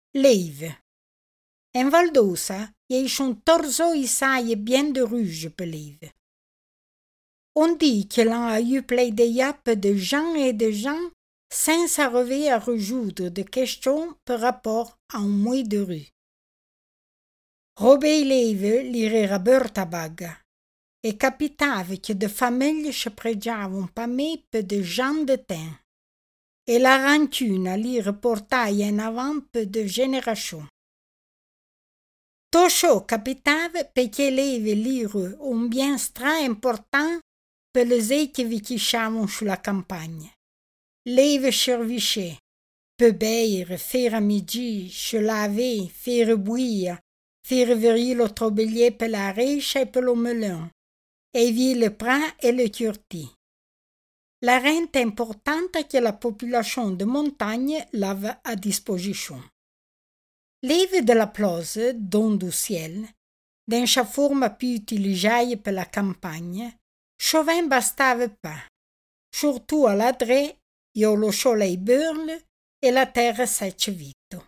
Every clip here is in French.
L'Eive. En Val d'Ossa, il un torso isaie bien de rouge per l'Eive. On dit que l'on a eu plein de yappes de gens et de gens sans arriver à résoudre de questions par rapport à un mouille de rue. Robert l'Eive l'ira berta baga e capitava che de famiglie si pregiavano pa me per de gens de temps. E la rancuna li riportai in avant per de generazioni. Tutto ciò capitava perché l'Eive l'era un bien stra important per le zei che vi chisciavano sulla campagna. L'Eive servisce per bere, fare amici, se laver, fare buia, fare venire lo trobillier per la rescia e per lo melon, e vi le prat e le curti. La rente importante che la population de montagne l'aveva a disposition. L'Eive de la plose, don du ciel, d'un sa forma più utilizzata per la campagna, sovint bastava pas, surtout à l'adrè, io lo soleil burle e la terra sec vito.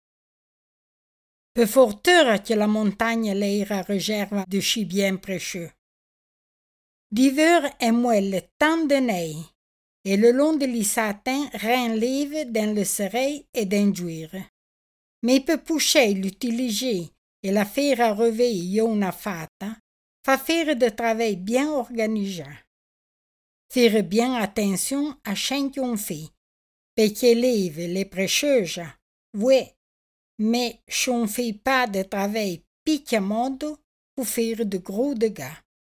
Per fortuna che la montagna l'era riserva de sci bien précieux. D'hiver è muelle tant de nei, et le long de l'Issatin rien l'Eive dans le soleil et dans giuire. Mais per pousser l'utiliser et la faire arriver una fata, fa faire de travail bien organisé. Faire bien attention à ce qu'on fait, perché l'Eive l'est précieuse, oui, mais si on ne fait pas de travail picchiamodo, pour faire de gros dégâts.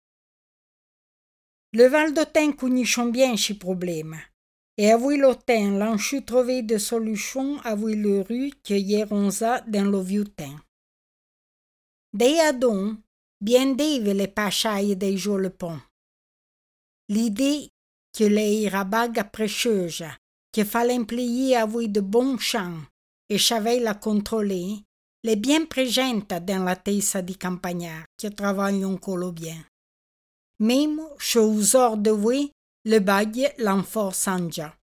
Le Val d'Autun connaît bien ce problème, et avui l'Autun l'on su trouvé des solutions avui le rue que hieron ça dans le vieux temps. Dei adon, bien d'Eive le passaille dei jolis ponts. L'idée que les rabaga précieuse, que fallait plier avui de bons champs et savait la contrôler, l'est bien présente dans la testa di campagnard qui travaille encore bien. Même chez usor de voi, le bague l'enforce en già.